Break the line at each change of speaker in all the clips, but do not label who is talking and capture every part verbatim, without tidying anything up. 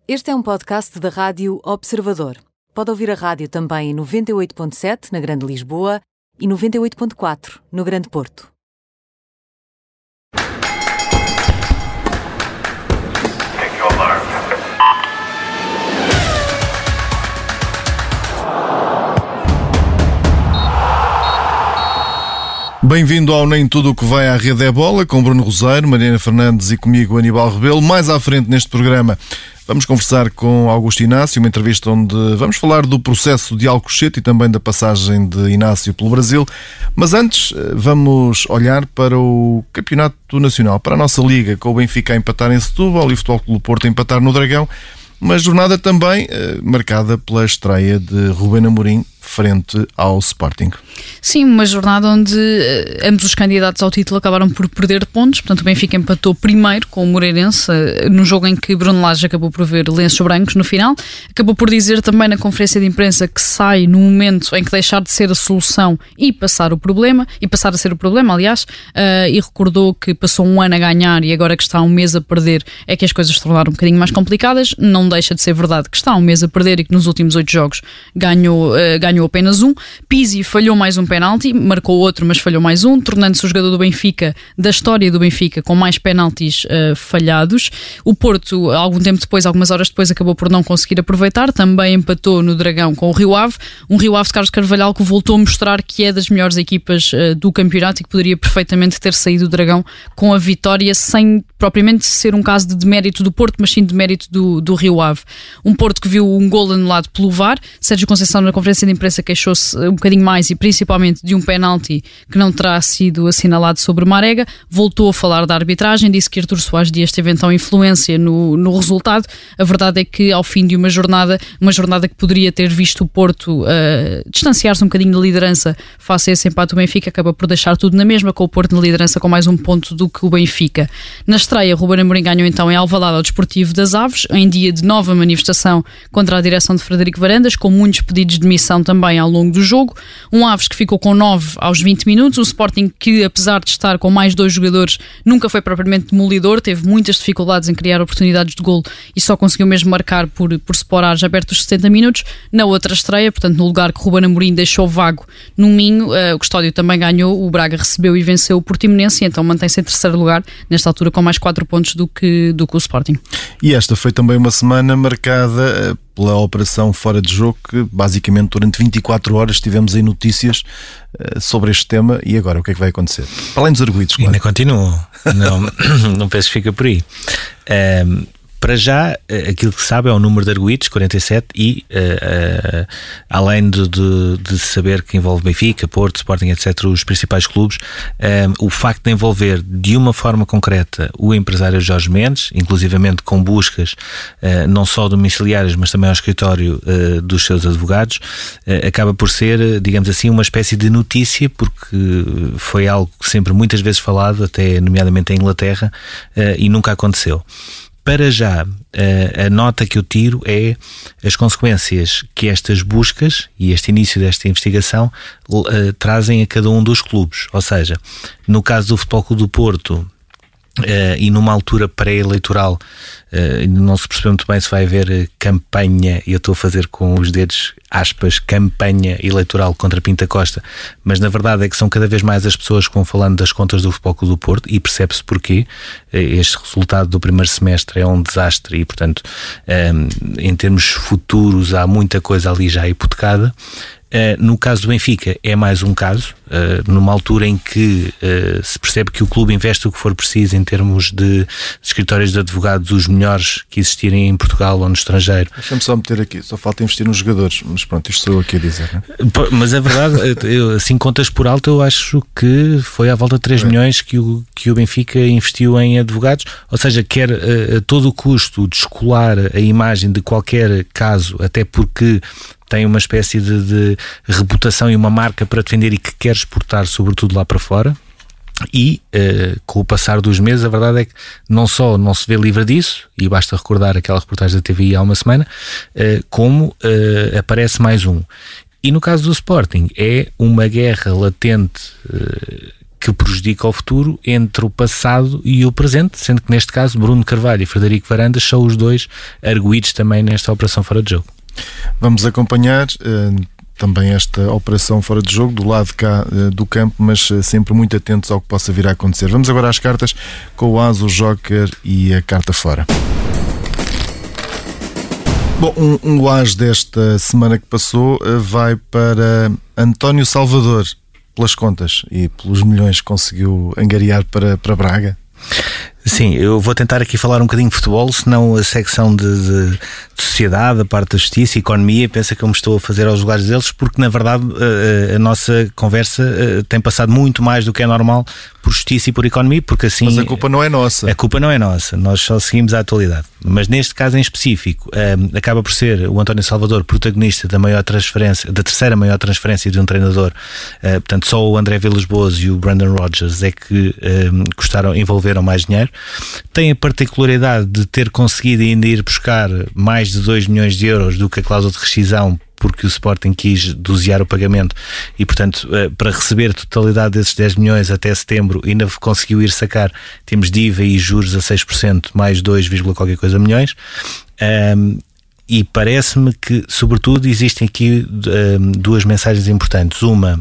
Este é um podcast da Rádio Observador. Pode ouvir a rádio também em noventa e oito ponto sete na Grande Lisboa e noventa e oito ponto quatro no Grande Porto.
Bem-vindo ao Nem Tudo o que vai à Rede é Bola, com Bruno Roseiro, Mariana Fernandes e comigo Aníbal Rebelo. Mais à frente neste programa vamos conversar com Augusto Inácio, uma entrevista onde vamos falar do processo de Alcochete e também da passagem de Inácio pelo Brasil. Mas antes vamos olhar para o Campeonato Nacional, para a nossa Liga, com o Benfica a empatar em Setúbal e o Futebol Clube do Porto a empatar no Dragão. Uma jornada também eh, marcada pela estreia de Ruben Amorim frente ao Sporting.
Sim, uma jornada onde uh, ambos os candidatos ao título acabaram por perder pontos. Portanto, o Benfica empatou primeiro com o Moreirense, uh, num jogo em que Bruno Lage acabou por ver lenços brancos no final. Acabou por dizer também na conferência de imprensa que sai no momento em que deixar de ser a solução e passar o problema, e passar a ser o problema, aliás, uh, e recordou que passou um ano a ganhar e agora que está um mês a perder é que as coisas se tornaram um bocadinho mais complicadas. Não deixa de ser verdade que está um mês a perder e que nos últimos oito jogos ganhou, uh, ganhou apenas um. Pizzi falhou mais um penalti, marcou outro, mas falhou mais um, tornando-se o jogador do Benfica, da história do Benfica, com mais penaltis uh, falhados. O Porto, algum tempo depois, algumas horas depois, acabou por não conseguir aproveitar, também empatou no Dragão com o Rio Ave, um Rio Ave de Carlos Carvalhal que voltou a mostrar que é das melhores equipas uh, do campeonato e que poderia perfeitamente ter saído do Dragão com a vitória, sem propriamente ser um caso de demérito do Porto, mas sim de mérito do, do Rio Ave. Um Porto que viu um golo anulado pelo V A R. Sérgio Conceição, na conferência de imprensa, queixou-se um bocadinho mais e principalmente de um penalti que não terá sido assinalado sobre Marega. Voltou a falar da arbitragem, disse que Artur Soares Dias teve então influência no, no resultado. A verdade é que ao fim de uma jornada, uma jornada que poderia ter visto o Porto uh, distanciar-se um bocadinho da liderança face a esse empate, o Benfica acaba por deixar tudo na mesma, com o Porto na liderança com mais um ponto do que o Benfica. Na estreia, Ruben Amorim ganhou então em Alvalade ao Desportivo das Aves, em dia de nova manifestação contra a direção de Frederico Varandas, com muitos pedidos de demissão também ao longo do jogo. Um Aves que ficou com nove aos vinte minutos, o Sporting que, apesar de estar com mais dois jogadores, nunca foi propriamente demolidor, teve muitas dificuldades em criar oportunidades de golo e só conseguiu mesmo marcar por, por separar já perto dos setenta minutos. Na outra estreia, portanto no lugar que Ruben Amorim deixou vago no Minho, uh, o Custódio também ganhou, o Braga recebeu e venceu o Portimonense e então mantém-se em terceiro lugar, nesta altura com mais quatro pontos do que, do que o Sporting.
E esta foi também uma semana marcada pela operação Fora de Jogo, que basicamente durante vinte e quatro horas tivemos aí notícias uh, sobre este tema. E agora, o que é que vai acontecer? Para além dos arguidos, claro.
Ainda continua, não, não penso que fica por aí. Um, Para já, aquilo que se sabe é o número de arguidos, quarenta e sete, e uh, uh, além de, de, de saber que envolve Benfica, Porto, Sporting, etcétera, os principais clubes, um, o facto de envolver de uma forma concreta o empresário Jorge Mendes, inclusivamente com buscas uh, não só domiciliárias, mas também ao escritório uh, dos seus advogados, uh, acaba por ser, digamos assim, uma espécie de notícia, porque foi algo sempre muitas vezes falado, até nomeadamente em Inglaterra, uh, e nunca aconteceu. Para já, a nota que eu tiro é as consequências que estas buscas e este início desta investigação uh, trazem a cada um dos clubes. Ou seja, no caso do Futebol Clube do Porto, Uh, e numa altura pré-eleitoral, uh, não se percebe muito bem se vai haver campanha, e eu estou a fazer com os dedos aspas, campanha eleitoral contra Pinto da Costa, mas na verdade é que são cada vez mais as pessoas que vão falando das contas do Futebol Clube do Porto, e percebe-se porquê. Este resultado do primeiro semestre é um desastre e, portanto, um, em termos futuros há muita coisa ali já hipotecada. Uh, no caso do Benfica é mais um caso, uh, numa altura em que uh, se percebe que o clube investe o que for preciso em termos de, de escritórios de advogados, os melhores que existirem em Portugal ou no estrangeiro.
Deixa-me só meter aqui, só falta investir nos jogadores, mas pronto, isto sou eu aqui a dizer, não é?
Mas é verdade, eu, assim contas por alto, eu acho que foi à volta de três milhões que o, que o Benfica investiu em advogados, ou seja, quer uh, a todo o custo descolar a imagem de qualquer caso, até porque tem uma espécie de, de reputação e uma marca para defender e que quer exportar sobretudo lá para fora. E uh, com o passar dos meses a verdade é que não só não se vê livre disso, e basta recordar aquela reportagem da T V I há uma semana, uh, como uh, aparece mais um. E no caso do Sporting é uma guerra latente uh, que prejudica o futuro entre o passado e o presente, sendo que neste caso Bruno Carvalho e Frederico Varandas são os dois arguidos também nesta operação fora de jogo.
Vamos acompanhar uh, também esta operação fora de jogo do lado cá uh, do campo, mas uh, sempre muito atentos ao que possa vir a acontecer. Vamos agora às cartas com o As, o Joker e a carta fora. Bom, um, um As desta semana que passou uh, vai para António Salvador, pelas contas e pelos milhões que conseguiu angariar para, para Braga.
Sim, eu vou tentar aqui falar um bocadinho de futebol, senão a secção de, de, de sociedade, a parte da justiça e economia pensa que eu me estou a fazer aos lugares deles, porque na verdade a, a nossa conversa tem passado muito mais do que é normal por justiça e por economia, porque assim...
Mas a culpa não é nossa.
A culpa não é nossa, nós só seguimos a atualidade. Mas neste caso em específico, um, acaba por ser o António Salvador protagonista da maior transferência, da terceira maior transferência de um treinador. Uh, portanto, só o André Villas-Boas e o Brendan Rodgers é que um, custaram, envolveram mais dinheiro. Tem a particularidade de ter conseguido ainda ir buscar mais de dois milhões de euros do que a cláusula de rescisão, porque o Sporting quis dosear o pagamento e, portanto, para receber a totalidade desses dez milhões até setembro, ainda conseguiu ir sacar, temos D I V A e juros a seis por cento, mais dois, qualquer coisa milhões. Um, e parece-me que, sobretudo, existem aqui um, duas mensagens importantes. Uma,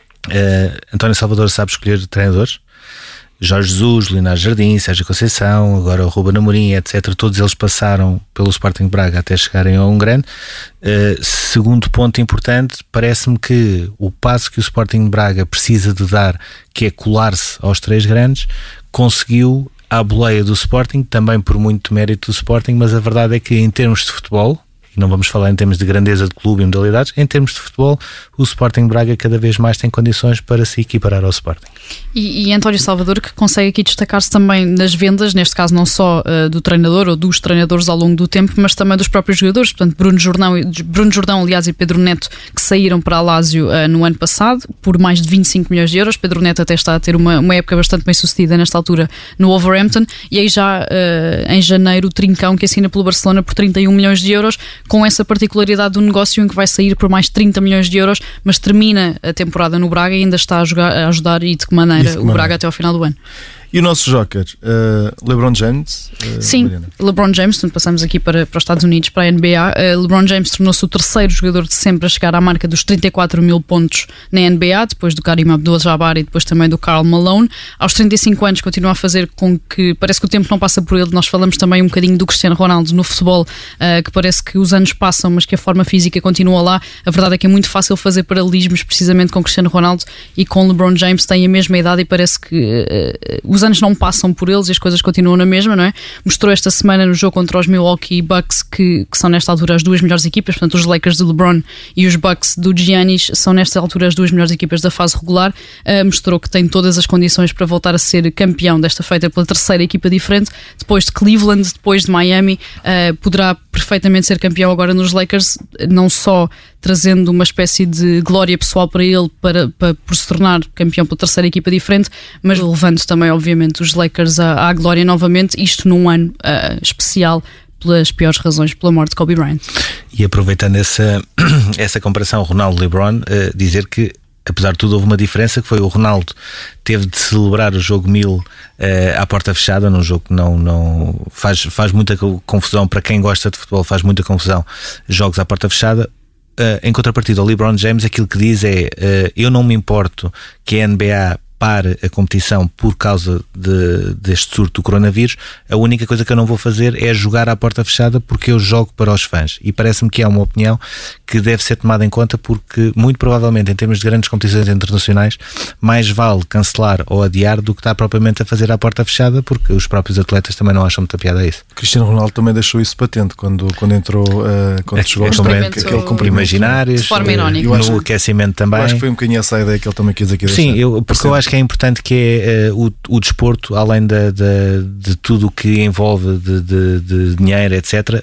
uh, António Salvador sabe escolher treinadores. Jorge Jesus, Leonardo Jardim, Sérgio Conceição, agora o Ruben Amorim, etcétera. Todos eles passaram pelo Sporting Braga até chegarem a um grande. Uh, segundo ponto importante, parece-me que o passo que o Sporting Braga precisa de dar, que é colar-se aos três grandes, conseguiu à boleia do Sporting, também por muito mérito do Sporting, mas a verdade é que em termos de futebol, e não vamos falar em termos de grandeza de clube e modalidades, em termos de futebol, o Sporting Braga cada vez mais tem condições para se equiparar ao Sporting.
E, e António Salvador, que consegue aqui destacar-se também nas vendas, neste caso não só uh, do treinador ou dos treinadores ao longo do tempo, mas também dos próprios jogadores. Portanto, Bruno Jordão, Bruno Jordão aliás, e Pedro Neto, que saíram para a Lazio uh, no ano passado por mais de vinte e cinco milhões de euros. Pedro Neto até está a ter uma, uma época bastante bem sucedida nesta altura no Wolverhampton, e aí já uh, em janeiro o Trincão, que assina pelo Barcelona por trinta e um milhões de euros, com essa particularidade do negócio em que vai sair por mais de trinta milhões de euros, mas termina a temporada no Braga e ainda está a, jogar, a ajudar e de que maneira o Braga até ao final do ano.
E o nosso Joker, uh, LeBron James? Uh,
Sim, Mariana. LeBron James, portanto passamos aqui para, para os Estados Unidos, para a N B A. Uh, LeBron James tornou-se o terceiro jogador de sempre a chegar à marca dos trinta e quatro mil pontos na N B A, depois do Kareem Abdul-Jabbar e depois também do Karl Malone. Aos trinta e cinco anos continua a fazer com que, parece que o tempo não passa por ele. Nós falamos também um bocadinho do Cristiano Ronaldo no futebol, uh, que parece que os anos passam, mas que a forma física continua lá. A verdade é que é muito fácil fazer paralelismos precisamente com Cristiano Ronaldo e com LeBron James, têm a mesma idade e parece que uh, os anos não passam por eles e as coisas continuam na mesma, não é? Mostrou esta semana no jogo contra os Milwaukee Bucks que, que são nesta altura as duas melhores equipas, portanto os Lakers de LeBron e os Bucks do Giannis são nesta altura as duas melhores equipas da fase regular. Uh, mostrou que tem todas as condições para voltar a ser campeão, desta feita pela terceira equipa diferente, depois de Cleveland, depois de Miami. Uh, poderá perfeitamente ser campeão agora nos Lakers, não só trazendo uma espécie de glória pessoal para ele, para, para, por se tornar campeão pela terceira equipa diferente, mas levando também obviamente os Lakers à, à glória novamente, isto num ano uh, especial pelas piores razões, pela morte de Kobe Bryant.
E aproveitando essa, essa comparação Ronaldo-LeBron, uh, dizer que apesar de tudo houve uma diferença, que foi o Ronaldo teve de celebrar o jogo mil uh, à porta fechada, num jogo que não, não faz, faz muita confusão para quem gosta de futebol, faz muita confusão jogos à porta fechada. Uh, em contrapartida, o LeBron James aquilo que diz é uh, eu não me importo que a N B A pare a competição por causa de, deste surto do coronavírus, a única coisa que eu não vou fazer é jogar à porta fechada porque eu jogo para os fãs, e parece-me que é uma opinião que deve ser tomada em conta, porque muito provavelmente em termos de grandes competições internacionais mais vale cancelar ou adiar do que estar propriamente a fazer à porta fechada, porque os próprios atletas também não acham muita piada a isso.
Cristiano Ronaldo também deixou isso patente quando, quando entrou uh, quando é, chegou
é,
ao cumprimento, aquele cumprimento
imaginários,
de forma irónica.
No acho, aquecimento também.
Eu acho que foi um bocadinho essa a ideia que ele também quis aqui deixar.
Sim, eu, porque eu acho que é importante que é uh, o, o desporto, além da, da, de tudo o que envolve de, de, de dinheiro, etcétera, uh,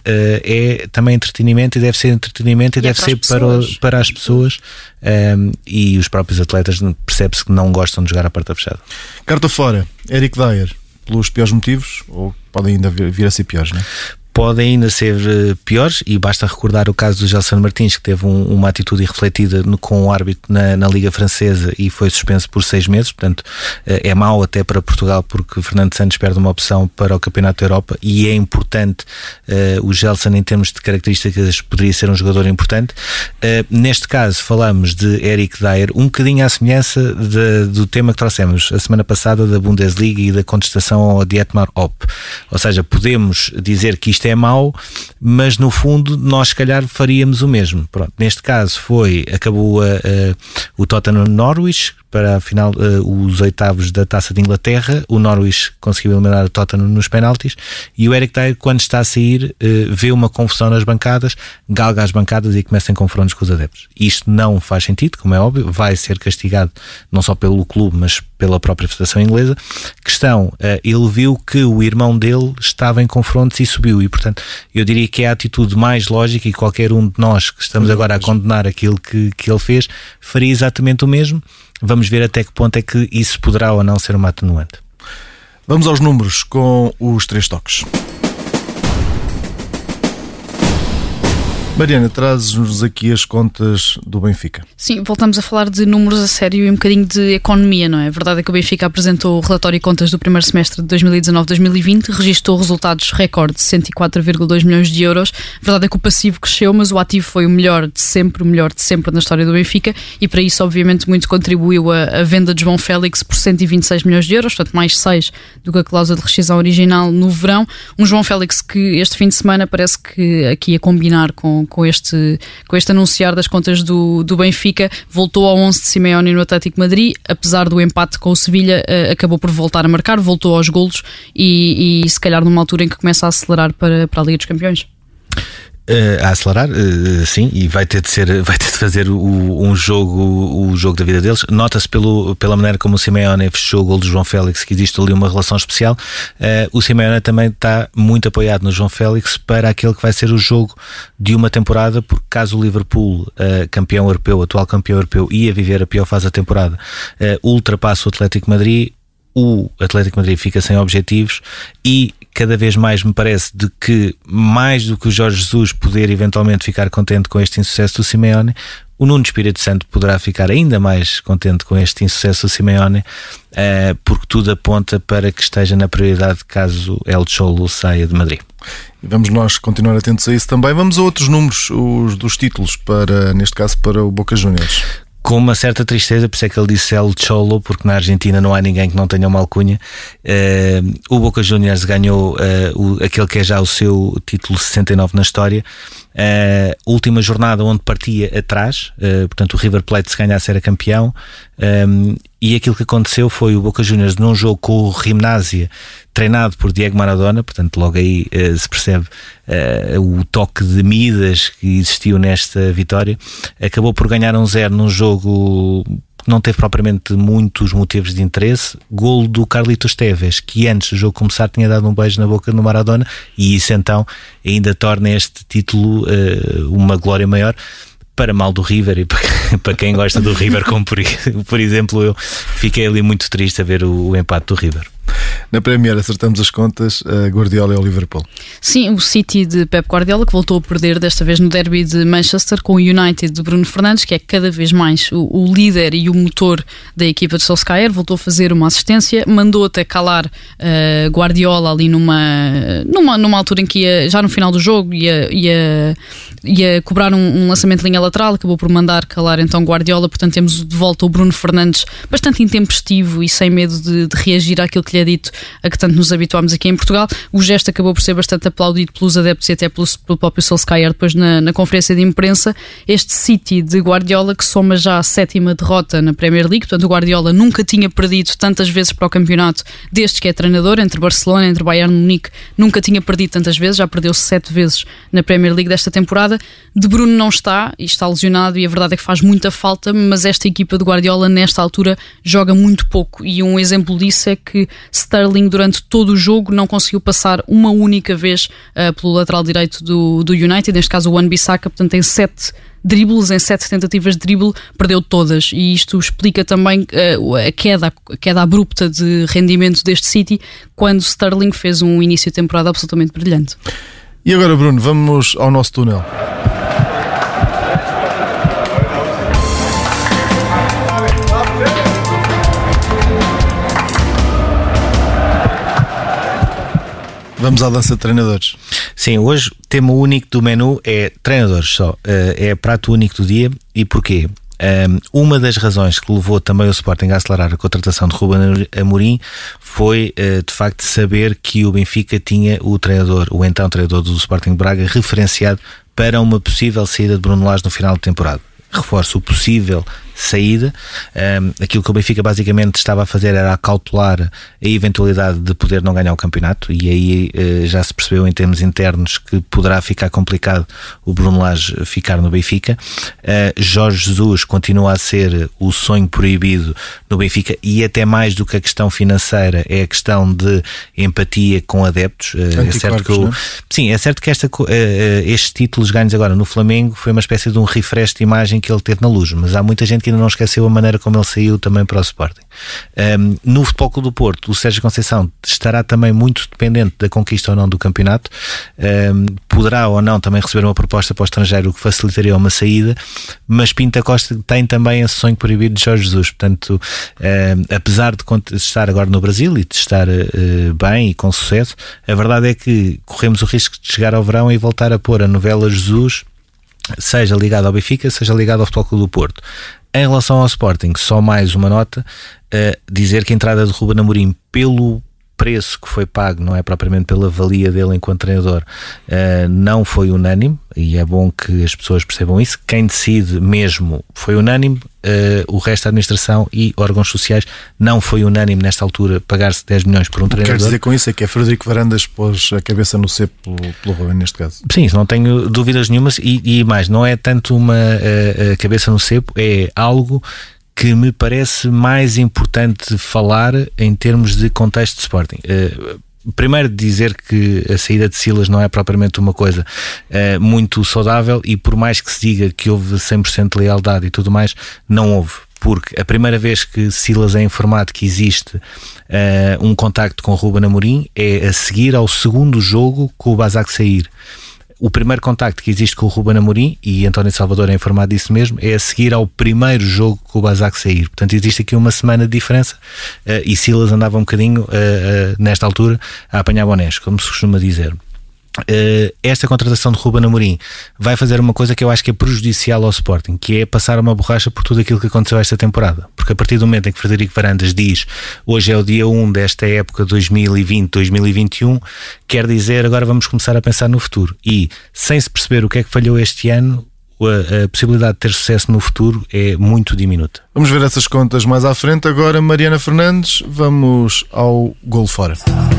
é também entretenimento, e deve ser entretenimento e, e deve é ser para, o, para as pessoas, um, e os próprios atletas percebe-se que não gostam de jogar à porta fechada.
Carta fora, Eric Dyer, pelos piores motivos, ou podem ainda vir, vir a ser piores, não é?
podem ainda ser piores, e basta recordar o caso do Gelson Martins, que teve um, uma atitude irrefletida no, com o árbitro na, na Liga Francesa e foi suspenso por seis meses. Portanto, é mau até para Portugal, porque Fernando Santos perde uma opção para o Campeonato da Europa, e é importante. Uh, o Gelson, em termos de características, poderia ser um jogador importante. Uh, neste caso falamos de Eric Dier, um bocadinho à semelhança de, do tema que trouxemos a semana passada da Bundesliga e da contestação ao Dietmar Hopp. Ou seja, podemos dizer que isto é mau, mas no fundo nós se calhar faríamos o mesmo. Pronto, neste caso foi, acabou a, a, o Tottenham Norwich para a final, uh, os oitavos da Taça de Inglaterra. O Norwich conseguiu eliminar o Tottenham nos penaltis, e o Eric Dier, quando está a sair, uh, vê uma confusão nas bancadas, galga as bancadas e começa em confrontos com os adeptos. Isto não faz sentido, como é óbvio, vai ser castigado não só pelo clube, mas pela própria Federação Inglesa. Questão, uh, ele viu que o irmão dele estava em confrontos e subiu, e portanto eu diria que é a atitude mais lógica, e qualquer um de nós que estamos agora a condenar aquilo que, que ele fez faria exatamente o mesmo. Vamos ver até que ponto é que isso poderá ou não ser uma atenuante.
Vamos aos números com os três toques. Mariana, trazes-nos aqui as contas do Benfica.
Sim, voltamos a falar de números a sério e um bocadinho de economia, não é? A verdade é que o Benfica apresentou o relatório de contas do primeiro semestre de dois mil e dezanove dois mil e vinte, registou resultados recorde de cento e quatro vírgula dois milhões de euros. A verdade é que o passivo cresceu, mas o ativo foi o melhor de sempre, o melhor de sempre na história do Benfica, e para isso, obviamente, muito contribuiu a, a venda de João Félix por cento e vinte e seis milhões de euros, portanto mais seis do que a cláusula de rescisão original no verão. Um João Félix que este fim de semana parece que aqui a combinar com com este, com este anunciar das contas do, do Benfica, voltou ao onze de Simeone no Atlético de Madrid, apesar do empate com o Sevilha, uh, acabou por voltar a marcar, voltou aos golos e, e se calhar numa altura em que começa a acelerar para, para a Liga dos Campeões.
Uh, a acelerar, uh, sim, e vai ter de ser, vai ter de fazer o, um jogo, o jogo da vida deles. Nota-se pelo, pela maneira como o Simeone fechou o gol do João Félix que existe ali uma relação especial. Uh, o Simeone também está muito apoiado no João Félix para aquele que vai ser o jogo de uma temporada, porque caso o Liverpool, uh, campeão europeu, atual campeão europeu, ia viver a pior fase da temporada, uh, ultrapasse o Atlético de Madrid, o Atlético de Madrid fica sem objetivos, e cada vez mais me parece de que, mais do que o Jorge Jesus poder eventualmente ficar contente com este insucesso do Simeone, o Nuno Espírito Santo poderá ficar ainda mais contente com este insucesso do Simeone, uh, porque tudo aponta para que esteja na prioridade caso El Cholo saia de Madrid.
E vamos nós continuar atentos a isso também. Vamos a outros números, os dos títulos, para, neste caso para o Boca Juniors.
Com uma certa tristeza, por isso é que ele disse El Cholo, porque na Argentina não há ninguém que não tenha uma alcunha. Uh, o Boca Juniors ganhou uh, o, aquele que é já o seu título sessenta e nove na história. Uh, última jornada onde partia atrás, uh, portanto o River Plate se ganhasse era campeão, um, e aquilo que aconteceu foi o Boca Juniors num jogo com o Gimnasia, treinado por Diego Maradona, portanto logo aí uh, se percebe uh, o toque de Midas que existiu nesta vitória. Acabou por ganhar um zero num jogo que não teve propriamente muitos motivos de interesse. Golo do Carlitos Tevez, que antes do jogo começar tinha dado um beijo na boca do Maradona, e isso então ainda torna este título uh, uma glória maior, para mal do River e para, para quem gosta do River, como por, por exemplo eu, fiquei ali muito triste a ver o, o empate do River.
Na Premier acertamos as contas, a Guardiola e o Liverpool.
Sim, o City de Pep Guardiola, que voltou a perder desta vez no derby de Manchester com o United de Bruno Fernandes, que é cada vez mais o, o líder e o motor da equipa de Solskjaer. Voltou a fazer uma assistência, mandou até calar uh, Guardiola ali numa, numa, numa altura em que ia, já no final do jogo ia, ia, ia cobrar um, um lançamento de linha lateral, acabou por mandar calar então Guardiola. Portanto temos de volta o Bruno Fernandes bastante intempestivo e sem medo de, de reagir àquilo que lhe é dito, a que tanto nos habituámos aqui em Portugal. O gesto acabou por ser bastante aplaudido pelos adeptos e até pelo, pelo próprio Solskjaer depois na, na conferência de imprensa. Este City de Guardiola, que soma já a sétima derrota na Premier League, portanto o Guardiola nunca tinha perdido tantas vezes para o campeonato desde que é treinador, entre Barcelona, entre Bayern de Munique, nunca tinha perdido tantas vezes, já perdeu sete vezes na Premier League desta temporada. De Bruno não está, e está lesionado, e a verdade é que faz muita falta, mas esta equipa de Guardiola nesta altura joga muito pouco, e um exemplo disso é que Sterling durante todo o jogo não conseguiu passar uma única vez uh, pelo lateral direito do, do United, neste caso o Wan-Bissaka, portanto tem sete dribles, em sete tentativas de drible, perdeu todas, e isto explica também uh, a, queda, a queda abrupta de rendimento deste City, quando Sterling fez um início de temporada absolutamente brilhante.
E agora, Bruno, vamos ao nosso túnel. Vamos à dança de treinadores.
Sim, hoje o tema único do menu é treinadores só. É prato único do dia. E porquê? Uma das razões que levou também o Sporting a acelerar a contratação de Ruben Amorim foi, de facto, saber que o Benfica tinha o treinador, o então treinador do Sporting Braga, referenciado para uma possível saída de Bruno Lage no final da temporada. Reforço, o possível saída. Um, aquilo que o Benfica basicamente estava a fazer era acautelar a eventualidade de poder não ganhar o campeonato, e aí uh, já se percebeu em termos internos que poderá ficar complicado o Bruno Lage ficar no Benfica. uh, Jorge Jesus continua a ser o sonho proibido no Benfica, e até mais do que a questão financeira é a questão de empatia com adeptos. uh, é certo que o, sim, é certo que esta, uh, estes títulos ganhos agora no Flamengo foi uma espécie de um refresh de imagem que ele teve na Luz, mas há muita gente que ainda não esqueceu a maneira como ele saiu também para o Sporting. Um, no Futebol Clube do Porto, o Sérgio Conceição estará também muito dependente da conquista ou não do campeonato. Um, poderá ou não também receber uma proposta para o estrangeiro, o que facilitaria uma saída, mas Pinto Costa tem também esse sonho proibido de Jorge Jesus. Portanto, um, apesar de estar agora no Brasil e de estar uh, bem e com sucesso, a verdade é que corremos o risco de chegar ao verão e voltar a pôr a novela Jesus, seja ligado ao Benfica, seja ligado ao Futebol Clube do Porto. Em relação ao Sporting, só mais uma nota, uh, dizer que a entrada de Ruben Amorim, pelo preço que foi pago, não é propriamente pela valia dele enquanto treinador, uh, não foi unânime, e é bom que as pessoas percebam isso. Quem decide mesmo foi unânime, uh, o resto da administração e órgãos sociais não foi unânime nesta altura pagar-se dez milhões por um treinador.
O que quer dizer com isso é que é Frederico Varandas pôs a cabeça no cepo pelo, pelo Ruben neste caso.
Sim, não tenho dúvidas nenhumas, e, e mais, não é tanto uma uh, cabeça no cepo, é algo que me parece mais importante falar em termos de contexto de Sporting. Uh, primeiro dizer que a saída de Silas não é propriamente uma coisa uh, muito saudável, e por mais que se diga que houve cem por cento de lealdade e tudo mais, não houve. Porque a primeira vez que Silas é informado que existe uh, um contacto com o Ruben Amorim é a seguir ao segundo jogo com o Basak sair. O primeiro contacto que existe com o Ruben Amorim, e António Salvador é informado disso mesmo, é a seguir ao primeiro jogo com o Basak sair. Portanto, existe aqui uma semana de diferença, uh, e Silas andava um bocadinho, uh, uh, nesta altura, a apanhar bonés, como se costuma dizer. Uh, esta contratação de Ruben Amorim vai fazer uma coisa que eu acho que é prejudicial ao Sporting, que é passar uma borracha por tudo aquilo que aconteceu esta temporada, porque a partir do momento em que Frederico Varandas diz hoje é o dia um desta época dois mil e vinte, dois mil e vinte e um, quer dizer agora vamos começar a pensar no futuro, e sem se perceber o que é que falhou este ano, a, a possibilidade de ter sucesso no futuro é muito diminuta.
Vamos ver essas contas mais à frente. Agora, Mariana Fernandes, vamos ao golo fora.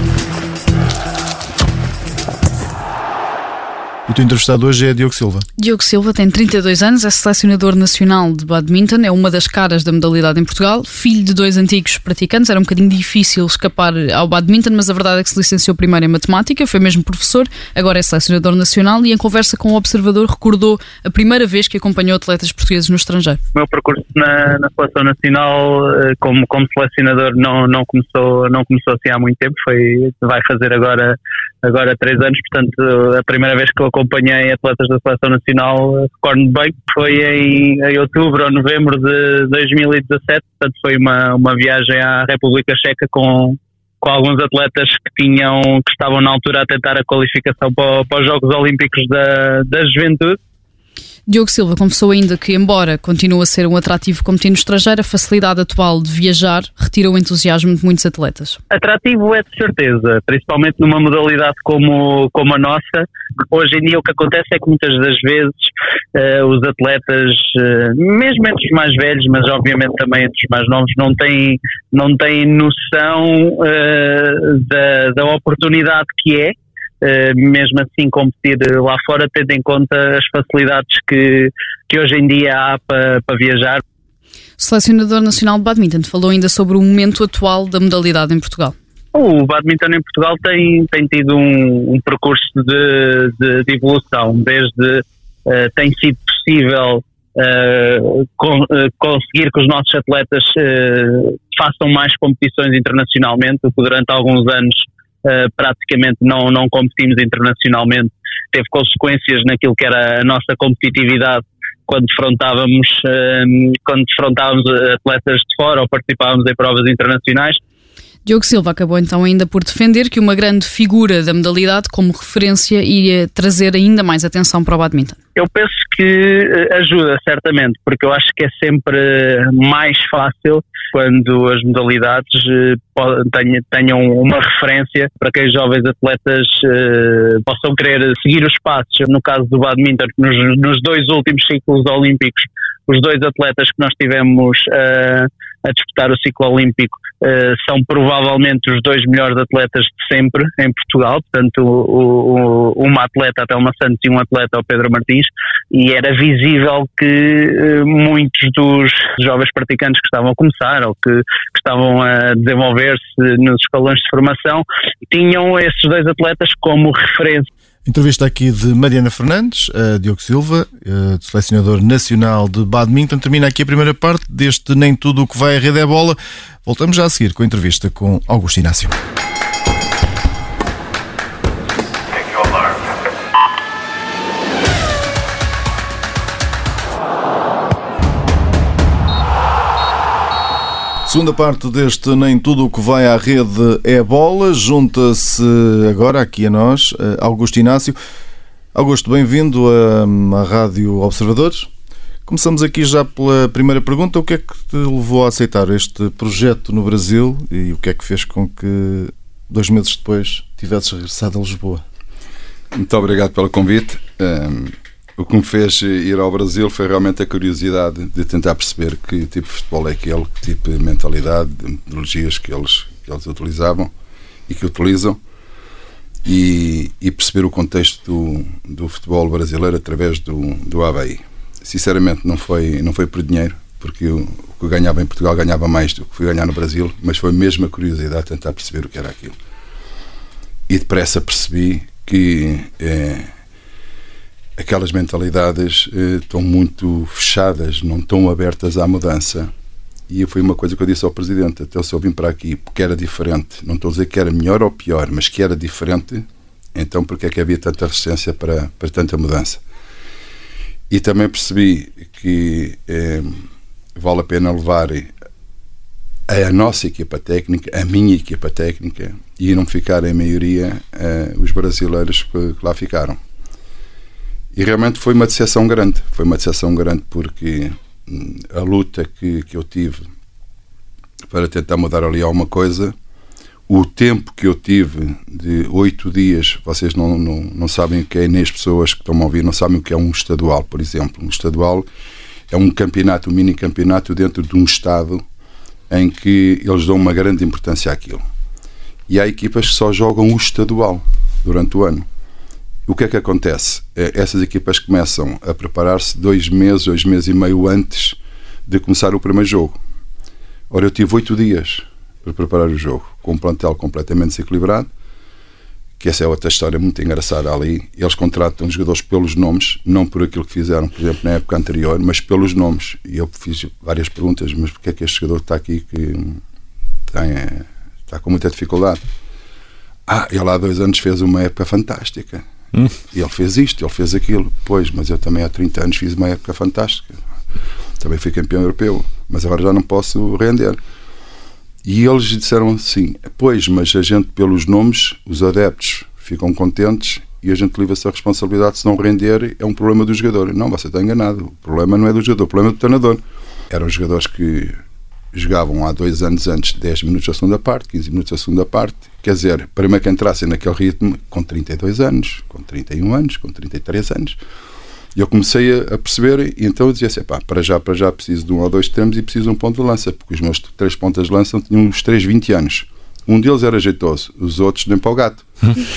O teu entrevistado hoje é Diogo Silva.
Diogo Silva tem trinta e dois anos, é selecionador nacional de badminton, é uma das caras da modalidade em Portugal, filho de dois antigos praticantes. Era um bocadinho difícil escapar ao badminton, mas a verdade é que se licenciou primeiro em matemática, foi mesmo professor, agora é selecionador nacional, e em conversa com o Observador recordou a primeira vez que acompanhou atletas portugueses no estrangeiro.
O meu percurso na, na seleção nacional como, como selecionador não, não, começou, não começou assim há muito tempo, foi, vai fazer agora, agora três anos, portanto a primeira vez que eu acompanhei atletas da seleção nacional, recordo bem que foi em, em outubro ou novembro de dois mil e dezassete, portanto foi uma, uma viagem à República Checa com, com alguns atletas que tinham, que estavam na altura a tentar a qualificação para, para os Jogos Olímpicos da, da Juventude.
Diogo Silva confessou ainda que, embora continue a ser um atrativo competir no estrangeiro, a facilidade atual de viajar retira o entusiasmo de muitos atletas.
Atrativo é de certeza, principalmente numa modalidade como, como a nossa. Hoje em dia o que acontece é que muitas das vezes uh, os atletas, uh, mesmo entre os mais velhos, mas obviamente também entre os mais novos, não têm, não têm noção uh, da, da oportunidade que é. Uh, mesmo assim competir lá fora, tendo em conta as facilidades que, que hoje em dia há para, para viajar.
O selecionador nacional de badminton falou ainda sobre o momento atual da modalidade em Portugal.
O badminton em Portugal tem, tem tido um, um percurso de, de, de evolução, desde uh, tem sido possível uh, con, uh, conseguir que os nossos atletas uh, façam mais competições internacionalmente, o que durante alguns anos Uh, praticamente não, não competimos internacionalmente teve consequências naquilo que era a nossa competitividade quando defrontávamos, quando defrontávamos atletas de fora ou participávamos em provas internacionais.
Diogo Silva acabou então ainda por defender que uma grande figura da modalidade como referência iria trazer ainda mais atenção para o badminton.
Eu penso que ajuda, certamente, porque eu acho que é sempre mais fácil quando as modalidades tenham uma referência para que os jovens atletas possam querer seguir os passos. No caso do badminton, nos, nos dois últimos ciclos olímpicos, os dois atletas que nós tivemos uh, a disputar o ciclo olímpico uh, são provavelmente os dois melhores atletas de sempre em Portugal, portanto o, o, uma atleta, a Thelma Santos, e um atleta, o Pedro Martins, e era visível que uh, muitos dos jovens praticantes que estavam a começar ou que, que estavam a desenvolver-se nos escalões de formação tinham esses dois atletas como referência.
Entrevista aqui de Mariana Fernandes, a Diogo Silva, selecionador nacional de badminton. Termina aqui a primeira parte deste Nem Tudo o que vai à rede é bola. Voltamos já a seguir com a entrevista com Augusto Inácio. Segunda parte deste Nem Tudo o que vai à rede é bola. Junta-se agora aqui a nós Augusto Inácio. Augusto, bem-vindo à Rádio Observadores. Começamos aqui já pela primeira pergunta. O que é que te levou a aceitar este projeto no Brasil e o que é que fez com que dois meses depois tivesses regressado a Lisboa?
Muito obrigado pelo convite. Um... O que me fez ir ao Brasil foi realmente a curiosidade de tentar perceber que tipo de futebol é aquele, que tipo de mentalidade, de metodologias que eles, que eles utilizavam e que utilizam, e, e perceber o contexto do, do futebol brasileiro através do, do Avaí. Sinceramente não foi, não foi por dinheiro, porque o, o que eu ganhava em Portugal ganhava mais do que fui ganhar no Brasil, mas foi mesmo a curiosidade de tentar perceber o que era aquilo. E depressa percebi que... É, aquelas mentalidades eh, estão muito fechadas, não estão abertas à mudança. E foi uma coisa que eu disse ao Presidente, até se eu vim para aqui porque era diferente, não estou a dizer que era melhor ou pior, mas que era diferente, então porque é que havia tanta resistência para, para tanta mudança? E também percebi que eh, vale a pena levar a nossa equipa técnica, a minha equipa técnica, e não ficar em maioria eh, os brasileiros que, que lá ficaram. E realmente foi uma decepção grande, foi uma decepção grande porque a luta que, que eu tive para tentar mudar ali alguma coisa, o tempo que eu tive de oito dias, vocês não, não, não sabem o que é, nem as pessoas que estão a ouvir não sabem o que é um estadual, por exemplo. Um estadual é um campeonato, um mini campeonato dentro de um estado em que eles dão uma grande importância àquilo. E há equipas que só jogam o estadual durante o ano. O que é que acontece? Essas equipas começam a preparar-se dois meses, dois meses e meio antes de começar o primeiro jogo. Ora, eu tive oito dias para preparar o jogo, com um plantel completamente desequilibrado, que essa é outra história muito engraçada ali. Eles contratam os jogadores pelos nomes, não por aquilo que fizeram, por exemplo, na época anterior, mas pelos nomes. E eu fiz várias perguntas, mas porquê é que este jogador está aqui que tem, está com muita dificuldade? Ah, ele há dois anos fez uma época fantástica. Hum. E ele fez isto, ele fez aquilo. Pois, mas eu também há trinta anos fiz uma época fantástica. Também fui campeão europeu, mas agora já não posso render. E eles disseram assim, pois, mas a gente pelos nomes, os adeptos ficam contentes e a gente livra-se a responsabilidade. Se não render, é um problema do jogador. Não, você está enganado. O problema não é do jogador, o problema é do treinador. Eram jogadores que jogavam há dois anos antes dez minutos a segunda parte, quinze minutos a segunda parte. Quer dizer, primeiro que entrassem naquele ritmo com trinta e dois anos, com trinta e um anos, com trinta e três anos. E eu comecei a, a perceber, e então eu dizia assim, pá, para já, para já preciso de um ou dois termos e preciso de um ponto de lança, porque os meus três pontas de lança tinham uns três, vinte anos. Um deles era jeitoso, os outros nem para o gato.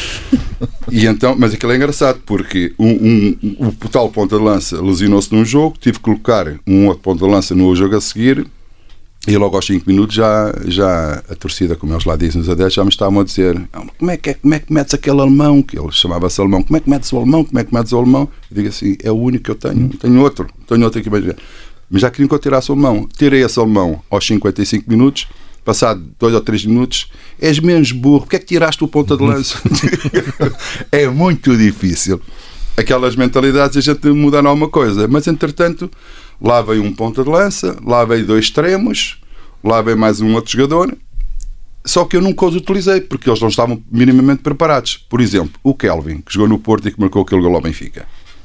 E então, mas aquilo é engraçado, porque um, um, o tal ponta de lança lesionou-se num jogo, tive que colocar um outro ponta de lança no jogo a seguir, e logo aos cinco minutos já, já a torcida, como eles lá dizem, os adeptos já me estavam a dizer, como é que, é, como é que metes aquele alemão, que ele chamava-se alemão, como é que metes o alemão, como é que metes o alemão? Eu digo assim, é o único que eu tenho, não tenho outro, não tenho outro aqui. Mas já queriam que eu tirasse o alemão. Tirei esse alemão aos cinquenta e cinco minutos passado dois ou três minutos, és menos burro, porque é que tiraste o ponta de lança? É muito difícil. Aquelas mentalidades a gente mudar alguma coisa, mas entretanto lá veio um ponta de lança, lá veio dois extremos, lá veio mais um outro jogador, só que eu nunca os utilizei porque eles não estavam minimamente preparados. Por exemplo, o Kelvin, que jogou no Porto e que marcou aquele gol ao Benfica,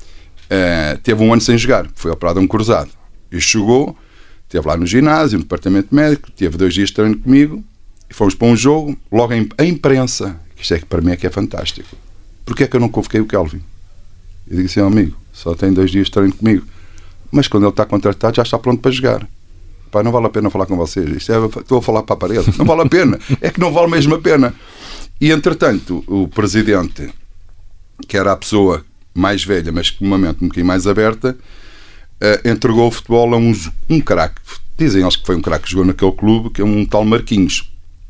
uh, teve um ano sem jogar, foi operado a um cruzado e chegou, esteve lá no ginásio, no departamento médico, teve dois dias de treino comigo e fomos para um jogo, logo em, a imprensa, isto é que para mim é que é fantástico, porque é que eu não convoquei o Kelvin? Eu digo assim, oh, amigo, só tem dois dias de treino comigo, mas quando ele está contratado já está pronto para jogar. Pá, não vale a pena falar com vocês, isto é, estou a falar para a parede, não vale a pena, é que não vale mesmo a pena. E entretanto o presidente, que era a pessoa mais velha mas com uma mente um bocadinho mais aberta, uh, entregou o futebol a um, um craque, dizem eles que foi um craque que jogou naquele clube, que é um tal Marquinhos,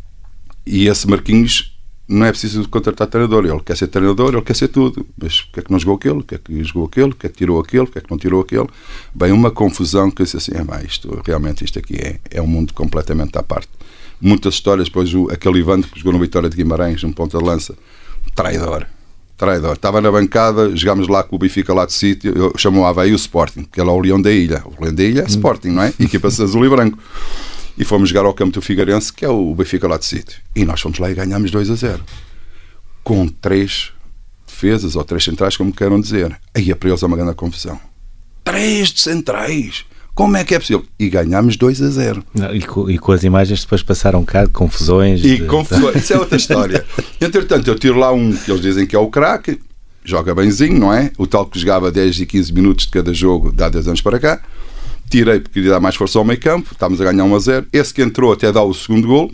e esse Marquinhos não é preciso contratar treinador, ele quer ser treinador, ele quer ser tudo, mas porque é que não jogou aquele, porque é que jogou aquele, porque é que tirou aquele, porque é que não tirou aquele, bem, uma confusão que eu disse assim, é, bem, isto, realmente isto aqui é, é um mundo completamente à parte. Muitas histórias, depois o, aquele Ivandro que jogou no Vitória de Guimarães, um ponta de lança, traidor, traidor, estava na bancada, jogámos lá com o Benfica lá de sítio, eu chamava aí o Sporting, que era o Leão da Ilha, o Leão da Ilha é Sporting, não é? Equipa azul e branco. E fomos jogar ao campo do Figueirense, que é o Benfica lá de sítio. E nós fomos lá e ganhámos dois a zero. Com três defesas, ou três centrais, como queiram dizer. Aí é para eles uma grande confusão. Três de centrais! Como é que é possível? E ganhámos dois a zero.
Não, e, com, e com as imagens depois passaram cá, confusões.
E
de...
confusões, isso é outra história. Entretanto, eu tiro lá um que eles dizem que é o craque, joga benzinho, não é? O tal que jogava dez e quinze minutos de cada jogo, dá dez anos para cá. Tirei porque queria dar mais força ao meio campo, estávamos a ganhar um a zero. Esse que entrou até dá o segundo gol.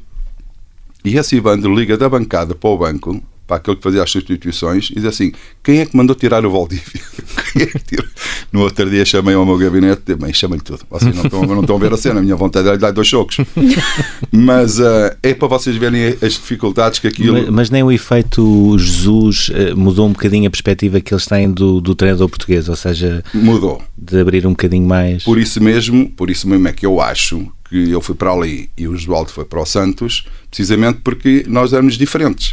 E esse Ivandro liga da bancada para o banco, para aquele que fazia as substituições, e diz assim, quem é que mandou tirar o Valdívia? Quem é que tirou? No outro dia chamei ao meu gabinete e disse, chama-lhe tudo. Vocês não estão, não estão a ver a cena, a minha vontade é lhe dar dois chocos. Mas uh, é para vocês verem as dificuldades que aquilo...
Mas, mas nem o efeito Jesus uh, mudou um bocadinho a perspectiva que eles têm do, do treinador português, ou seja...
Mudou.
De abrir um bocadinho mais...
Por isso mesmo, por isso mesmo é que eu acho que eu fui para ali e o Josualdo foi para o Santos, precisamente porque nós éramos diferentes.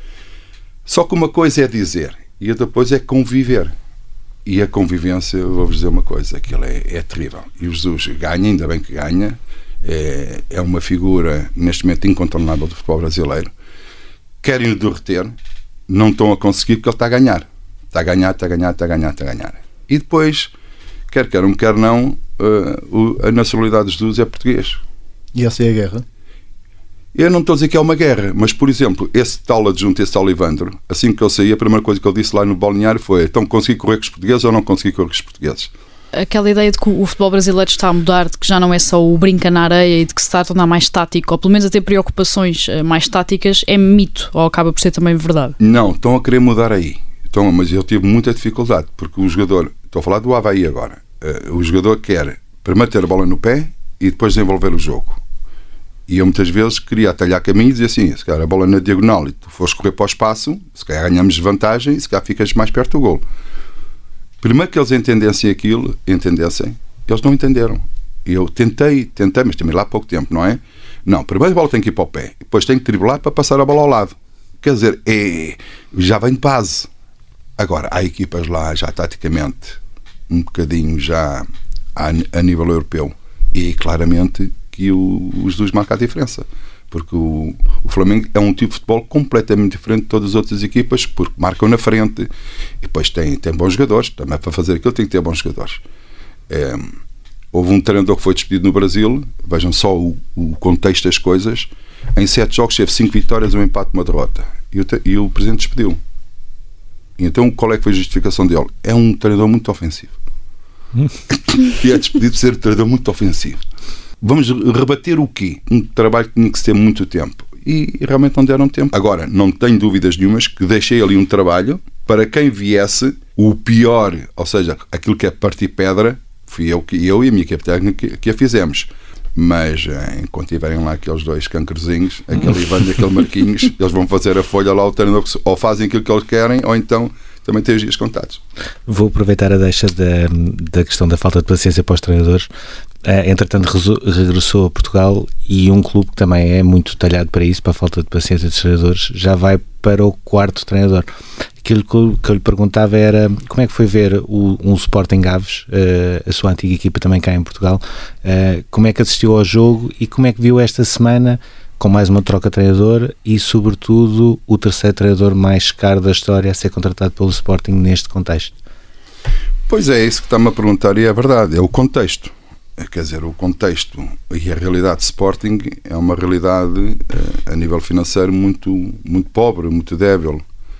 Só que uma coisa é dizer e a depois é conviver. E a convivência, vou-vos dizer uma coisa, aquilo é, é terrível. E o Jesus ganha, ainda bem que ganha, é, é uma figura neste momento incontornável do futebol brasileiro. Querem o derreter, não estão a conseguir porque ele está a ganhar. Está a ganhar, está a ganhar, está a ganhar, está a ganhar. E depois, quer queiram, quer não, uh, a nacionalidade de Jesus é português.
E essa é a guerra?
Eu não estou a dizer que é uma guerra, mas, por exemplo, esse tal adjunto, esse tal Ivandro, assim que eu saí, a primeira coisa que ele disse lá no balneário foi, então consegui correr com os portugueses ou não consegui correr com os portugueses?
Aquela ideia de que o futebol brasileiro está a mudar, de que já não é só o brinca na areia e de que se está a tornar mais tático, ou pelo menos a ter preocupações mais táticas, é mito, ou acaba por ser também verdade?
Não, estão a querer mudar aí. Então, mas eu tive muita dificuldade, porque o jogador, estou a falar do Avaí agora, o jogador quer primeiro ter a bola no pé e depois desenvolver o jogo. E eu muitas vezes queria atalhar caminho e dizer assim, se calhar a bola na diagonal e tu fores correr para o espaço, se calhar ganhamos vantagem e se calhar ficas mais perto do golo. Primeiro que eles entendessem aquilo, entendessem, eles não entenderam. E eu tentei, tentei, mas também lá há pouco tempo, não é? Não, primeiro a bola tem que ir para o pé, depois tem que driblar para passar a bola ao lado. Quer dizer, é, já vem de base. Agora, há equipas lá já taticamente um bocadinho já a, a nível europeu e claramente que o, o Jesus marca a diferença, porque o, o Flamengo é um tipo de futebol completamente diferente de todas as outras equipas, porque marcam na frente e depois tem, tem bons jogadores, também para fazer aquilo tem que ter bons jogadores. É, houve um treinador que foi despedido no Brasil, vejam só o, o contexto das coisas, em sete jogos teve cinco vitórias, um empate e uma derrota, e o, e o presidente despediu. E então qual é que foi a justificação dele? É um treinador muito ofensivo. E é despedido de ser um treinador muito ofensivo. Vamos rebater o quê? Um trabalho que tinha que ser muito tempo. E realmente não deram tempo. Agora, não tenho dúvidas nenhumas que deixei ali um trabalho para quem viesse o pior, ou seja, aquilo que é partir pedra, fui eu, que, eu e a minha equipe técnica que, que a fizemos. Mas enquanto tiverem lá aqueles dois cancrozinhos, aquele Ivan e aquele Marquinhos, eles vão fazer a folha lá ao treinador, ou fazem aquilo que eles querem, ou então também têm os dias contados.
Vou aproveitar a deixa da, da questão da falta de paciência para os treinadores. entretanto regressou a Portugal, e um clube que também é muito talhado para isso, para a falta de paciência dos treinadores, já vai para o quarto treinador. Aquilo que eu lhe perguntava era como é que foi ver o, um Sporting Aves, a sua antiga equipa também cá em Portugal, como é que assistiu ao jogo e como é que viu esta semana, com mais uma troca de treinador e, sobretudo, o terceiro treinador mais caro da história a ser contratado pelo Sporting neste contexto?
Pois é, isso que está-me a perguntar, e é verdade, é o contexto. Quer dizer, o contexto e a realidade de Sporting é uma realidade a nível financeiro muito, muito pobre, muito débil.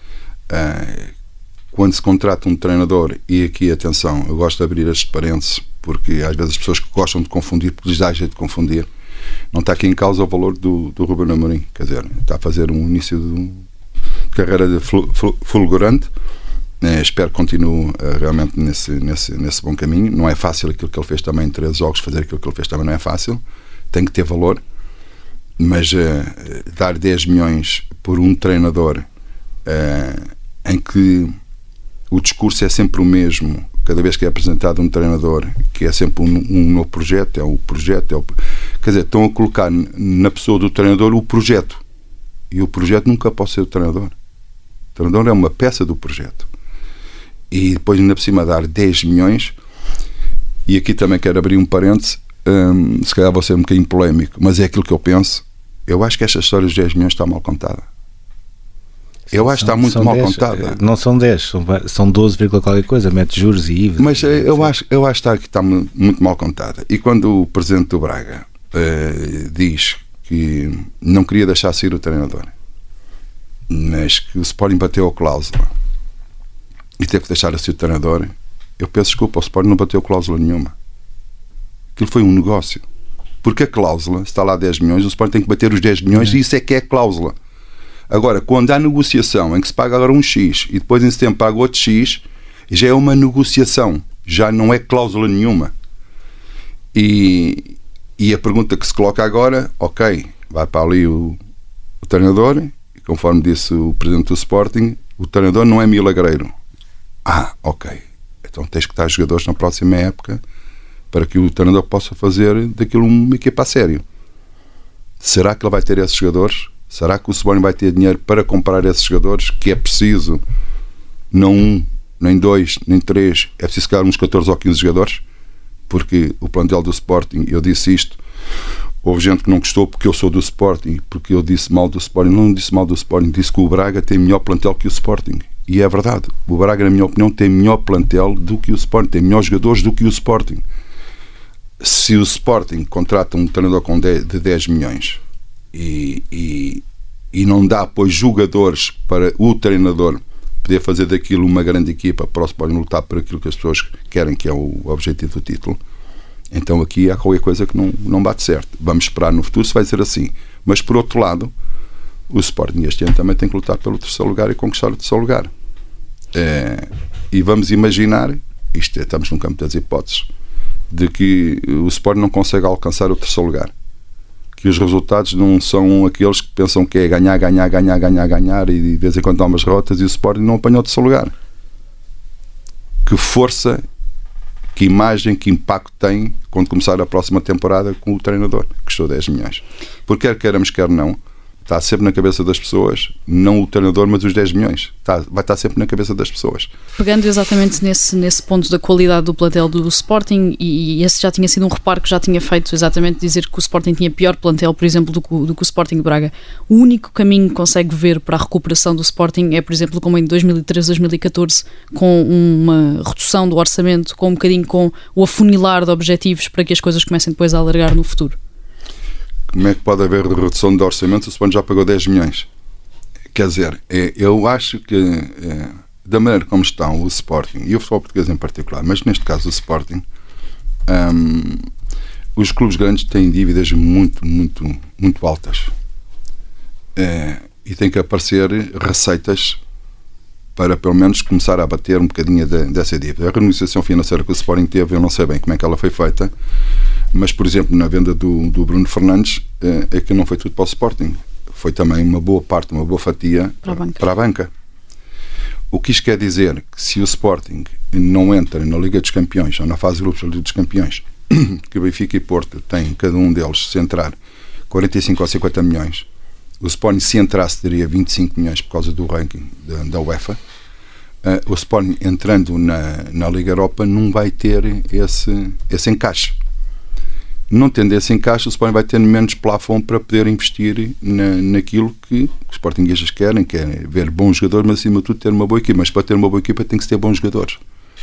Quando se contrata um treinador, e aqui, atenção, eu gosto de abrir estes parênteses, porque às vezes as pessoas que gostam de confundir, porque lhes dá jeito de confundir, não está aqui em causa o valor do, do Ruben Amorim. Quer dizer, está a fazer um início de, de carreira de ful, ful, fulgurante. É, espero que continue uh, realmente nesse, nesse, nesse bom caminho. Não é fácil aquilo que ele fez também em três jogos, fazer aquilo que ele fez também não é fácil. Tem que ter valor. Mas uh, dar dez milhões por um treinador uh, em que o discurso é sempre o mesmo, cada vez que é apresentado um treinador, que é sempre um, um novo projeto, é o projeto, é o... quer dizer, estão a colocar na pessoa do treinador o projeto, e o projeto nunca pode ser o treinador. O treinador é uma peça do projeto, e depois ainda por cima dar dez milhões, e aqui também quero abrir um parêntese, hum, se calhar vou ser um bocadinho polémico, mas é aquilo que eu penso. Eu acho que esta história dos dez milhões está mal contada. Eu acho que está muito mal contada.
Não são dez, são, são doze, qualquer coisa, mete juros e I V A.
Mas eu acho, eu acho que está muito mal contada. E quando o presidente do Braga uh, diz que não queria deixar sair o treinador, mas que o Sporting bateu a cláusula e teve que deixar sair o treinador, eu peço desculpa, o Sporting não bateu cláusula nenhuma. Aquilo foi um negócio. Porque a cláusula, se está lá dez milhões, o Sporting tem que bater os dez milhões, é. E isso é que é a cláusula. Agora, quando há negociação em que se paga agora um X e depois em setembro paga outro X, já é uma negociação, já não é cláusula nenhuma. E, e a pergunta que se coloca agora, ok, vai para ali o, o treinador, e conforme disse o presidente do Sporting, o treinador não é milagreiro. Ah, ok, então tens que estar jogadores na próxima época para que o treinador possa fazer daquilo uma equipa a sério. Será que ele vai ter esses jogadores? Será que o Sporting vai ter dinheiro para comprar esses jogadores, que é preciso não um, nem dois, nem três, é preciso ficar uns catorze ou quinze jogadores? Porque o plantel do Sporting, eu disse isto, houve gente que não gostou porque eu sou do Sporting, porque eu disse mal do Sporting. Não disse mal do Sporting, disse que o Braga tem melhor plantel que o Sporting, e é verdade. O Braga, na minha opinião, tem melhor plantel do que o Sporting, tem melhores jogadores do que o Sporting. Se o Sporting contrata um treinador com dez, de dez milhões E, e, e não dá, pois, jogadores para o treinador poder fazer daquilo uma grande equipa para o Sporting lutar por aquilo que as pessoas querem, que é o objetivo do título, então aqui há qualquer coisa que não, não bate certo. Vamos esperar no futuro se vai ser assim. Mas, por outro lado, o Sporting este ano também tem que lutar pelo terceiro lugar e conquistar o terceiro lugar. É, e vamos imaginar, isto é, estamos num campo das hipóteses, de que o Sporting não consegue alcançar o terceiro lugar, que os resultados não são aqueles que pensam que é ganhar, ganhar, ganhar, ganhar, ganhar e de vez em quando dá umas rotas, e o Sporting não apanhou o terceiro lugar. Que força, que imagem, que impacto tem quando começar a próxima temporada com o treinador, que custou dez milhões? Porque quer queiramos, quer não, está sempre na cabeça das pessoas, não o treinador, mas os dez milhões. Está, vai estar sempre na cabeça das pessoas.
Pegando exatamente nesse, nesse ponto da qualidade do plantel do Sporting, e, e esse já tinha sido um reparo que já tinha feito, exatamente dizer que o Sporting tinha pior plantel, por exemplo, do que, do que o Sporting de Braga. O único caminho que consegue ver para a recuperação do Sporting é, por exemplo, como em dois mil e treze, dois mil e catorze, com uma redução do orçamento, com um bocadinho com o afunilar de objetivos para que as coisas comecem depois a alargar no futuro.
Como é que pode haver redução de orçamento se o Sporting já pagou dez milhões? Quer dizer, é, eu acho que é, da maneira como estão o Sporting e o futebol português em particular, mas neste caso o Sporting, um, os clubes grandes têm dívidas muito, muito, muito altas, é, e tem que aparecer receitas para pelo menos começar a bater um bocadinho de, dessa dívida. A renegociação financeira que o Sporting teve, eu não sei bem como é que ela foi feita, mas, por exemplo, na venda do, do Bruno Fernandes, é, é que não foi tudo para o Sporting. Foi também uma boa parte, uma boa fatia para a banca. Para a banca. O que isto quer dizer que se o Sporting não entra na Liga dos Campeões ou na fase de grupos da Liga dos Campeões que Benfica e Porto têm, cada um deles, se entrar quarenta e cinco ou cinquenta milhões, o Sporting, se entrasse, teria vinte e cinco milhões por causa do ranking da, da UEFA. Uh, o Sporting, entrando na, na Liga Europa, não vai ter esse, esse encaixe. Não tendo esse encaixe, o Sporting vai ter menos plafond para poder investir na, naquilo que os sportinguistas querem, que é ver bons jogadores, mas acima de tudo ter uma boa equipa. Mas para ter uma boa equipa tem que ter bons jogadores.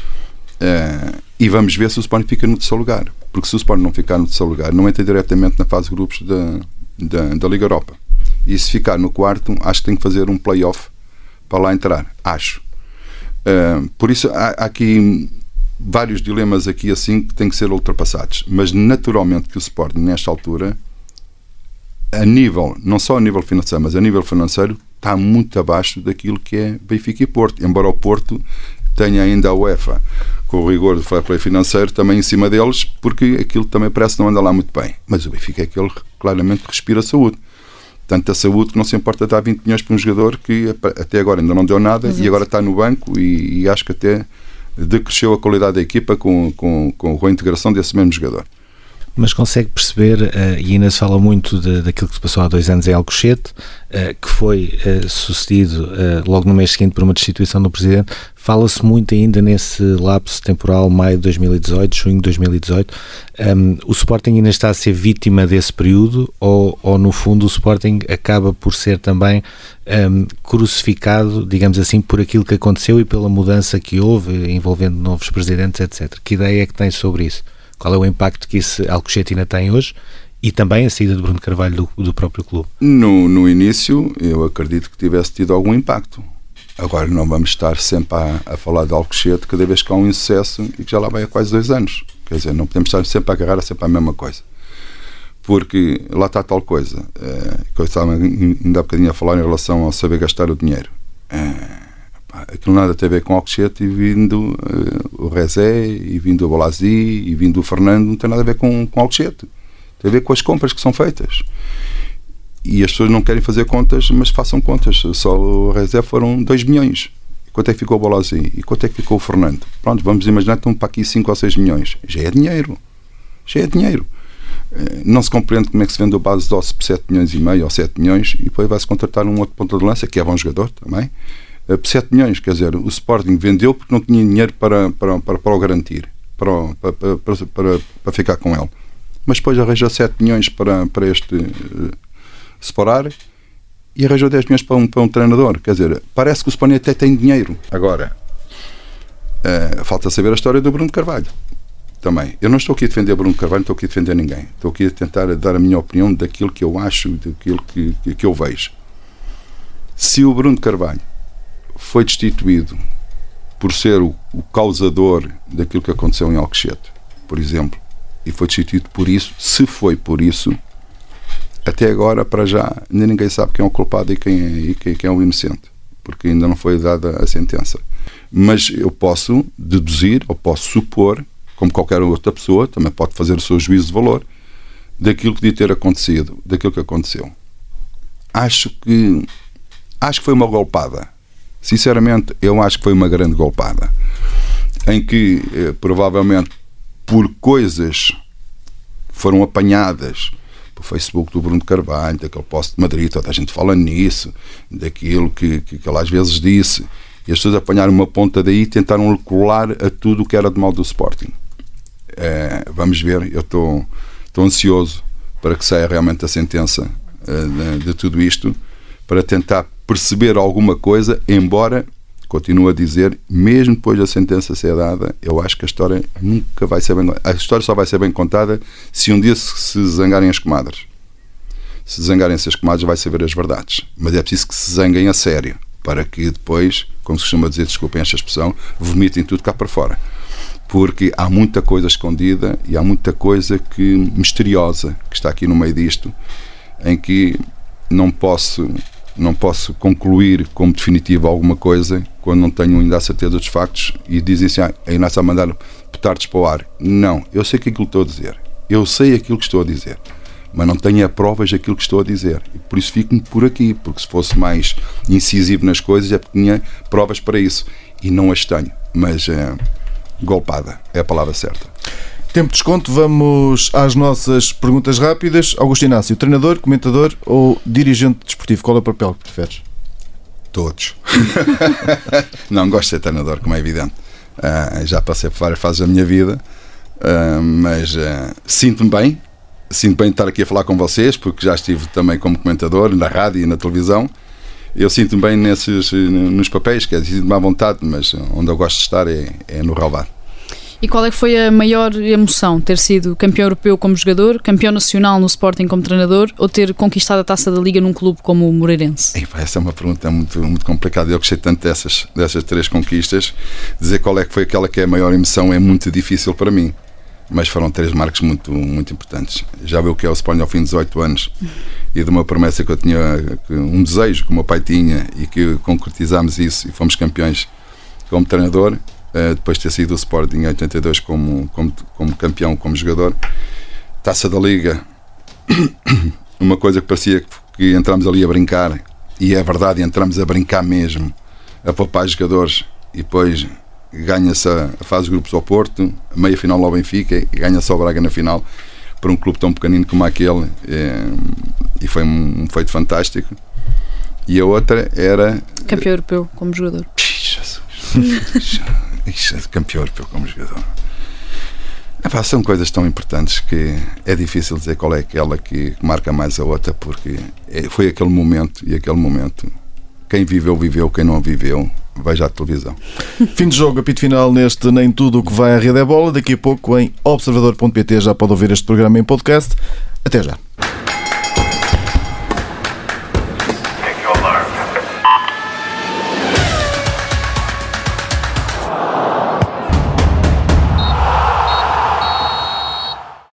Uh, e vamos ver se o Sporting fica no terceiro lugar. Porque se o Sporting não ficar no terceiro lugar, não entra diretamente na fase de grupos da, da, da Liga Europa. E se ficar no quarto, acho que tem que fazer um play-off para lá entrar. Acho. Uh, por isso há, há aqui vários dilemas aqui assim que têm que ser ultrapassados, mas naturalmente que o Sporting nesta altura, a nível, não só a nível financeiro, mas a nível financeiro, está muito abaixo daquilo que é Benfica e Porto, embora o Porto tenha ainda a UEFA com o rigor do fair play financeiro também em cima deles, porque aquilo também parece que não anda lá muito bem, mas o Benfica é aquele que claramente respira saúde. Tanto a saúde que não se importa dar vinte milhões para um jogador que até agora ainda não deu nada. Exato. E agora está no banco e, e acho que até decresceu a qualidade da equipa com, com, com a reintegração desse mesmo jogador.
Mas consegue perceber, uh, e ainda se fala muito de, daquilo que se passou há dois anos em Alcochete, uh, que foi uh, sucedido uh, logo no mês seguinte por uma destituição do Presidente. Fala-se muito ainda nesse lapso temporal, maio de dois mil e dezoito, junho de dois mil e dezoito. Um, o Sporting ainda está a ser vítima desse período ou, ou no fundo o Sporting acaba por ser também um, crucificado, digamos assim, por aquilo que aconteceu e pela mudança que houve envolvendo novos presidentes, etcétera. Que ideia é que tem sobre isso? Qual é o impacto que esse Alcochete ainda tem hoje e também a saída de Bruno Carvalho do, do próprio clube? No,
no início, eu acredito que tivesse tido algum impacto. Agora não vamos estar sempre a, a falar de Alcochete cada vez que há um insucesso e que já lá vai há quase dois anos. Quer dizer, não podemos estar sempre a agarrar a sempre a mesma coisa. Porque lá está tal coisa. É, que eu estava ainda há bocadinho a falar em relação ao saber gastar o dinheiro. É, aquilo nada tem a ver com o Alcochete e vindo uh, o Rezé e vindo o Bolazzi e vindo o Fernando, não tem nada a ver com, com o Alcochete, tem a ver com as compras que são feitas e as pessoas não querem fazer contas, mas façam contas. Só o Rezé foram dois milhões. E quanto é que ficou o Bolazzi? E quanto é que ficou o Fernando? Pronto, vamos imaginar que estão para aqui cinco ou seis milhões, já é dinheiro, já é dinheiro. Não se compreende como é que se vende o base de osso por sete milhões e meio ou sete milhões e depois vai-se contratar um outro ponta de lança que é bom jogador também por sete milhões, quer dizer, o Sporting vendeu porque não tinha dinheiro para, para, para, para o garantir, para, para, para, para, para ficar com ele. Mas depois arranjou sete milhões para, para este uh, separar e arranjou dez milhões para um, para um treinador. Quer dizer, parece que o Sporting até tem dinheiro. Agora, uh, falta saber a história do Bruno Carvalho. Também. Eu não estou aqui a defender Bruno Carvalho, não estou aqui a defender ninguém. Estou aqui a tentar dar a minha opinião daquilo que eu acho, daquilo que, que, que eu vejo. Se o Bruno Carvalho foi destituído por ser o, o causador daquilo que aconteceu em Alcochete, por exemplo, e foi destituído por isso, se foi por isso, até agora, para já, ainda ninguém sabe quem é o culpado e quem é, e quem, quem é o inocente, porque ainda não foi dada a sentença. Mas eu posso deduzir, ou posso supor, como qualquer outra pessoa, também pode fazer o seu juízo de valor, daquilo que devia ter acontecido, daquilo que aconteceu. Acho que, acho que foi uma golpada. Sinceramente, eu acho que foi uma grande golpada em que, eh, provavelmente, por coisas que foram apanhadas pelo Facebook do Bruno Carvalho, daquele post de Madrid, toda a gente fala nisso, daquilo que, que, que ele às vezes disse, e as pessoas apanharam uma ponta daí e tentaram colar a tudo o que era de mal do Sporting. Eh, vamos ver, eu estou ansioso para que saia realmente a sentença eh, de, de tudo isto, para tentar perceber alguma coisa, embora, continuo a dizer, mesmo depois da sentença ser dada, eu acho que a história nunca vai ser bem... A história só vai ser bem contada se um dia se zangarem as comadres. Se zangarem-se as comadres vai saber as verdades. Mas é preciso que se zanguem a sério, para que depois, como se costuma dizer, desculpem esta expressão, vomitem tudo cá para fora. Porque há muita coisa escondida e há muita coisa que, misteriosa que está aqui no meio disto, em que não posso... não posso concluir como definitivo alguma coisa quando não tenho ainda a certeza dos factos e dizem assim, ah, aí não está a mandar petardos para o ar. Não, eu sei aquilo que estou a dizer. Eu sei aquilo que estou a dizer. Mas não tenho provas daquilo que estou a dizer. E por isso fico-me por aqui, porque se fosse mais incisivo nas coisas é porque tinha provas para isso. E não as tenho. Mas é, golpada é a palavra certa.
Tempo de desconto, vamos às nossas perguntas rápidas. Augusto Inácio, treinador, comentador ou dirigente desportivo? Qual é o papel que preferes?
Todos. Não, gosto de ser treinador, como é evidente. Uh, já passei por várias fases da minha vida, uh, mas uh, sinto-me bem. Sinto bem de estar aqui a falar com vocês, porque já estive também como comentador na rádio e na televisão. Eu sinto-me bem nesses, nos papéis, quer dizer, sinto-me à vontade, mas onde eu gosto de estar é, é no relvado.
E qual é que foi a maior emoção? Ter sido campeão europeu como jogador, campeão nacional no Sporting como treinador ou ter conquistado a Taça da Liga num clube como o Moreirense?
Ei, essa é uma pergunta muito, muito complicada. Eu gostei tanto dessas, dessas três conquistas. Dizer qual é que foi aquela que é a maior emoção é muito difícil para mim. Mas foram três marcos muito, muito importantes. Já viu o que é o Sporting ao fim de dezoito anos e de uma promessa que eu tinha, um desejo que o meu pai tinha e que concretizámos isso e fomos campeões como treinador. Uh, depois de ter sido o Sporting em oitenta e dois como, como, como campeão, como jogador. Taça da Liga, uma coisa que parecia que entramos ali a brincar, e é verdade, entramos a brincar mesmo, a poupar jogadores, e depois ganha-se a, a fase de grupos ao Porto, a meia final ao Benfica e ganha-se ao Braga na final, para um clube tão pequenino como aquele, é, e foi um, um feito fantástico. E a outra era
campeão europeu como jogador.
Campeão europeu como jogador. Epá, são coisas tão importantes que é difícil dizer qual é aquela que marca mais a outra, porque foi aquele momento, e aquele momento quem viveu, viveu, quem não viveu, veja a televisão.
Fim de jogo, apito final neste Nem Tudo o que vai à Rede é Bola. Daqui a pouco em observador ponto pt já pode ouvir este programa em podcast. Até já.